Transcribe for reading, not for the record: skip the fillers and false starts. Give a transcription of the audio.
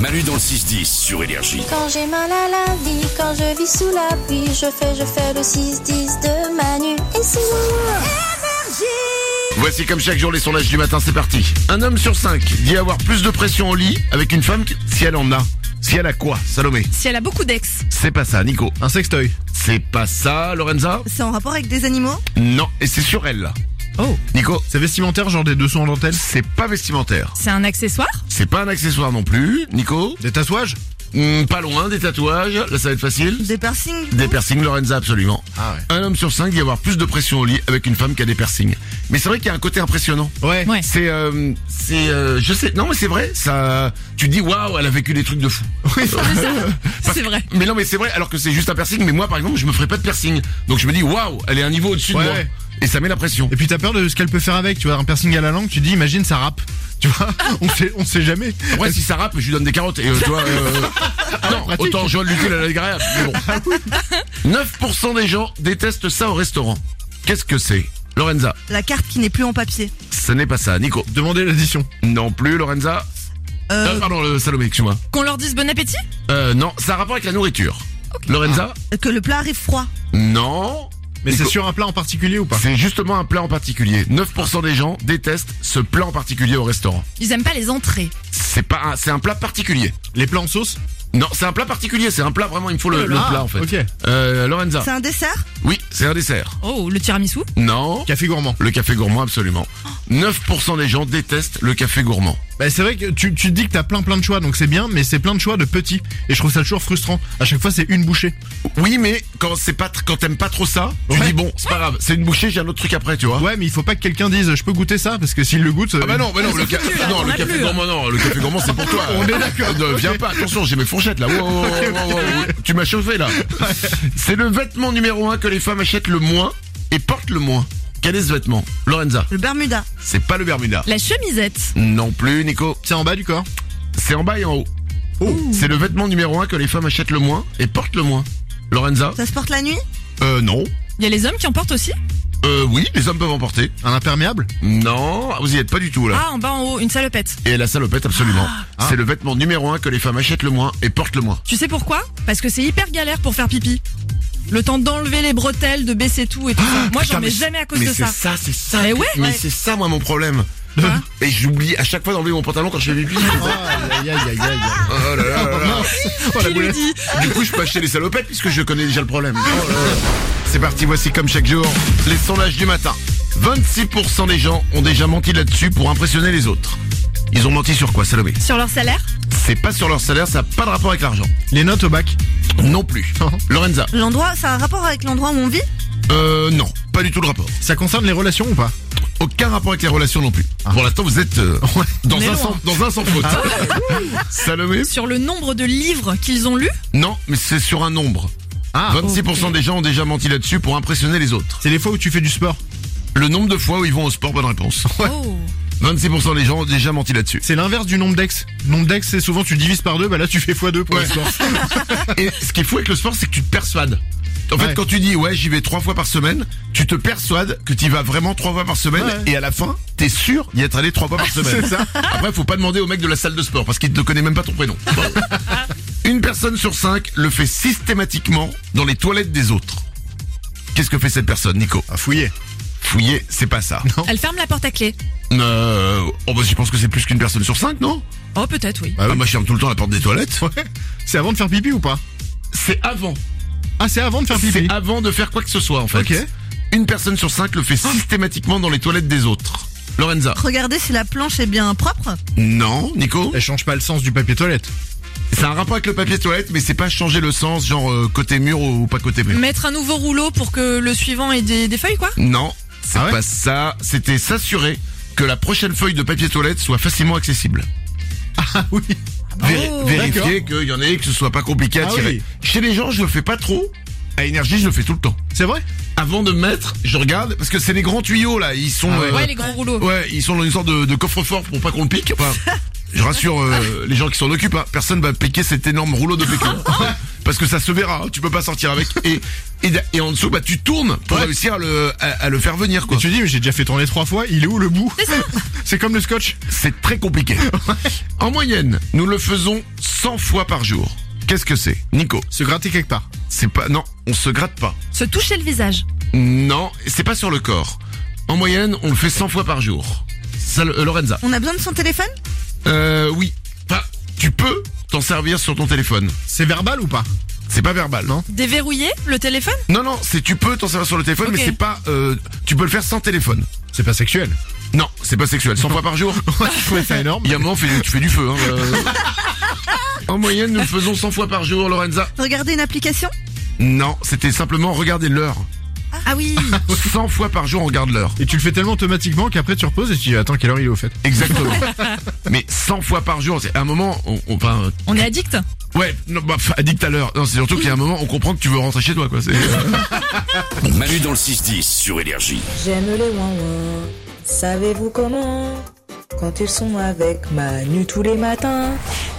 Manu dans le 6-10 sur Énergie. Quand j'ai mal à la vie, quand je vis sous la pluie, je fais le 6-10 de Manu. Et c'est Énergie. Voici comme chaque jour les sondages du matin, c'est parti. Un homme sur 5 dit avoir plus de pression au lit avec une femme si elle en a. Si elle a quoi, Salomé? Si elle a beaucoup d'ex. C'est pas ça, Nico. Un sextoy. C'est pas ça, Lorenza? C'est en rapport avec des animaux? Non, et c'est sur elle là. Oh. Nico? C'est vestimentaire, genre des dessous en dentelle? C'est pas vestimentaire. C'est un accessoire. C'est pas un accessoire non plus, Nico? Des tatouages? Pas loin, des tatouages, là ça va être facile. Des piercings? Des piercings, Lorenza, absolument. Ah ouais. Un homme sur 5 dit avoir plus de pression au lit avec une femme qui a des piercings. Mais c'est vrai qu'il y a un côté impressionnant. Ouais. Ouais. Je sais, non mais c'est vrai, ça, tu te dis waouh, elle a vécu des trucs de fou. Oui. C'est vrai. Mais non mais c'est vrai, alors que c'est juste un piercing, mais moi par exemple je me ferais pas de piercing. Donc je me dis waouh, elle est un niveau au-dessus de moi. Ouais. Et ça met la pression. Et puis t'as peur de ce qu'elle peut faire avec, tu vois, un piercing à la langue, tu dis imagine ça rappe. Tu vois, on sait jamais. Après si ça rappe, je lui donne des carottes. Et tu vois, non, pratique. autant je vois l'utile à l'agréable. Mais bon. 9% des gens détestent ça au restaurant. Qu'est-ce que c'est? Lorenza? La carte qui n'est plus en papier. Ce n'est pas ça. Nico? Demandez l'addition. Non plus, Lorenza? Pardon, Salomé, excuse-moi. Qu'on leur dise bon appétit. Non, ça a rapport avec la nourriture. Lorenza? Que le plat arrive froid. Non. Mais Nico. c'est sur un plat en particulier ou pas? C'est justement un plat en particulier. 9% des gens détestent ce plat en particulier au restaurant. Ils aiment pas les entrées. C'est un plat particulier. Les plats en sauce? Non, c'est un plat particulier, c'est un plat vraiment, il me faut le plat en fait. Ok. Lorenza? C'est un dessert? Oui, c'est un dessert. Oh, le tiramisu. Non. Café gourmand. Le café gourmand, absolument. 9% des gens détestent le café gourmand. Bah c'est vrai que tu te dis que t'as plein de choix, donc c'est bien, mais c'est plein de choix de petits. Et je trouve ça toujours frustrant. À chaque fois c'est une bouchée. Oui, mais quand t'aimes pas trop ça, tu Ouais. dis bon, c'est pas grave, c'est une bouchée, j'ai un autre truc après, tu vois. Ouais, mais il faut pas que quelqu'un dise je peux goûter ça, parce que s'il le goûte... Ah bah non, le café gourmand, non, le café gourmand c'est pour toi. On est d'accord. Ne viens pas, attention, j'ai mes fourchettes là. Wow. Tu m'as chauffé là. C'est le vêtement numéro 1 que les femmes achètent le moins et portent le moins. Quel est ce vêtement? Lorenza? Le Bermuda. C'est pas le Bermuda. La chemisette. Non plus, Nico. C'est en bas du corps. C'est en bas et en haut. C'est le vêtement numéro 1 que les femmes achètent le moins et portent le moins. Lorenza? Ça se porte la nuit? Non. Il y a les hommes qui en portent aussi. Oui, les hommes peuvent en porter. Un imperméable? Non, vous y êtes pas du tout là. Ah, en bas, en haut, une salopette. Et la salopette, absolument. C'est le vêtement numéro 1 que les femmes achètent le moins et portent le moins. Tu sais pourquoi? Parce que c'est hyper galère pour faire pipi. Le temps d'enlever les bretelles, de baisser tout et tout ça. Moi, Putain, j'en mets mais jamais à cause mais de ça. c'est ça. Mais ouais. Mais c'est ça, moi, mon problème. Et j'oublie à chaque fois d'enlever mon pantalon quand je fais pipi. Aïe. Oh là là là là. Oh, la Qui lui boulette. dit? Du coup, je peux acheter les salopettes puisque je connais déjà le problème. Oh là là. C'est parti, voici comme chaque jour les sondages du matin. 26% des gens ont déjà menti là-dessus pour impressionner les autres. Ils ont menti sur quoi, Salomé? Sur leur salaire? C'est pas sur leur salaire, ça n'a pas de rapport avec l'argent. Les notes au bac. Non plus. Lorenza? L'endroit, ça a un rapport avec l'endroit où on vit? Non, pas du tout de rapport. Ça concerne les relations ou pas? Aucun rapport avec les relations non plus. Pour l'instant, vous êtes dans Mais un loin. sans faute. Salomé? Sur le nombre de livres qu'ils ont lus? Non, mais c'est sur un nombre. 26% des gens ont déjà menti là-dessus pour impressionner les autres. C'est les fois où tu fais du sport. Le nombre de fois où ils vont au sport, bonne réponse. Oh. 26% des gens ont déjà menti là-dessus. C'est l'inverse du nombre d'ex. Nombre d'ex, c'est souvent tu divises par 2, bah là tu fais x2 pour Ouais. le sport. Et ce qu'il faut avec le sport, c'est que tu te persuades. En fait, Ouais. quand tu dis ouais, j'y vais 3 fois par semaine, tu te persuades que tu y vas vraiment 3 fois par semaine, Ouais. et à la fin, t'es sûr d'y être allé 3 fois par semaine. C'est ça. Après, faut pas demander au mec de la salle de sport parce qu'il ne te connaît même pas ton prénom. Bon. Une personne sur 5 le fait systématiquement dans les toilettes des autres. Qu'est-ce que fait cette personne, Nico? À fouiller. Fouiller, c'est pas ça. Elle ferme la porte à clé. Oh bah je pense que c'est plus qu'une personne sur 5, non? Oh, peut-être, oui. Ah, moi je ferme tout le temps la porte des toilettes. Ouais. C'est avant de faire pipi ou pas? C'est avant. Ah, c'est avant de faire pipi. C'est avant de faire quoi que ce soit en fait. Ok. Une personne sur 5 le fait systématiquement dans les toilettes des autres. Lorenza? Regardez si la planche est bien propre. Non, Nico? Elle change pas le sens du papier toilette. C'est un rapport avec le papier toilette, mais c'est pas changer le sens, genre côté mur ou pas côté mur. Mettre un nouveau rouleau pour que le suivant ait des feuilles, quoi? Non, c'est Ah ouais pas ça. C'était s'assurer que la prochaine feuille de papier toilette soit facilement accessible. Ah oui. Vérifier qu'il y en ait, que ce soit pas compliqué à Ah tirer. oui. Chez les gens, je le fais pas trop. À Énergie, je le fais tout le temps. C'est vrai? Avant de mettre, je regarde, parce que c'est les grands tuyaux là, ils sont... Ouais, les gros rouleaux. Ouais, ils sont dans une sorte de coffre-fort pour pas qu'on le pique. Enfin, je rassure les gens qui s'en occupent, hein. Personne va piquer cet énorme rouleau de PQ. Parce que ça se verra, hein. Tu peux pas sortir avec. Et en dessous, bah tu tournes pour Ouais. réussir à le faire venir, quoi. Et tu dis, mais j'ai déjà fait tourner 3 fois, il est où le bout? C'est comme le scotch. C'est très compliqué. En moyenne, nous le faisons 100 fois par jour. Qu'est-ce que c'est, Nico? Se gratter quelque part. C'est pas... Non, on se gratte pas. Se toucher le visage. Non, c'est pas sur le corps. En moyenne, on le fait 100 fois par jour. Ça, Lorenza. On a besoin de son téléphone? Oui. Enfin, tu peux t'en servir sur ton téléphone. C'est verbal ou pas? C'est pas verbal. Non. Déverrouiller le téléphone? Non, tu peux t'en servir sur le téléphone, Ok. mais c'est pas... tu peux le faire sans téléphone. C'est pas sexuel. Non, c'est pas sexuel. 100 fois par jour. Je trouvais ça énorme. Il y a un moment, tu fais du feu. Hein, En moyenne, nous le faisons 100 fois par jour, Lorenza. Regardez une application? Non, c'était simplement regarder l'heure. Ah oui. 100 fois par jour, on regarde l'heure. Et tu le fais tellement automatiquement qu'après tu reposes et tu dis attends quelle heure il est au fait. Exactement. Mais 100 fois par jour, c'est à un moment, On est addict. ouais, non, addict à l'heure. Non, c'est surtout qu'il y a un moment, on comprend que tu veux rentrer chez toi, quoi. C'est, Manu dans le 6-10 sur Énergie. J'aime les ouin-ouin, savez-vous comment? Quand ils sont avec Manu tous les matins.